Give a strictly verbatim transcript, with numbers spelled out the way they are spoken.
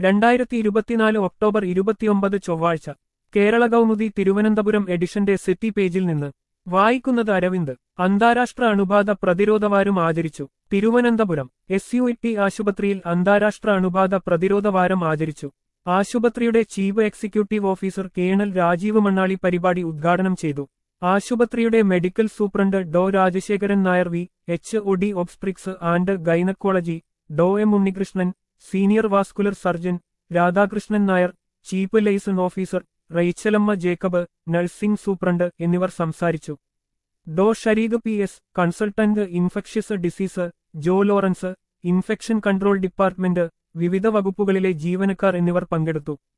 രണ്ടായിരത്തി ഇരുപത്തിനാല് ഒക്ടോബർ ഇരുപത്തിയൊമ്പത് ചൊവ്വാഴ്ച കേരള കൗമുദി തിരുവനന്തപുരം എഡിഷന്റെ സിറ്റി പേജിൽ നിന്ന് വായിക്കുന്നത് അരവിന്ദ്. അന്താരാഷ്ട്ര അണുബാധ പ്രതിരോധവാരം ആചരിച്ചു. തിരുവനന്തപുരം എസ് യു ടി ആശുപത്രിയിൽ അന്താരാഷ്ട്ര അണുബാധ പ്രതിരോധവാരം ആചരിച്ചു. ആശുപത്രിയുടെ chief executive officer colonel Rajeev Mannali പരിപാടി ഉദ്ഘാടനം ചെയ്തു. ആശുപത്രിയുടെ medical superintendent Dr Rajasekharan Nair, V H O D obstetrics and gynaecology Dr M Unnikrishnan, senior vascular surgeon Radhakrishnan Nair, chief liaison officer Raichalamma Jacob, nursing superintendent എന്നിവർ സംസാരിച്ചു. Dr Shareeq P S, consultant infectious disease, Joe Lawrence, infection control department, വിവിധ വകുപ്പുകളിലെ ജീവനക്കാർ എന്നിവർ പങ്കെടുത്തു.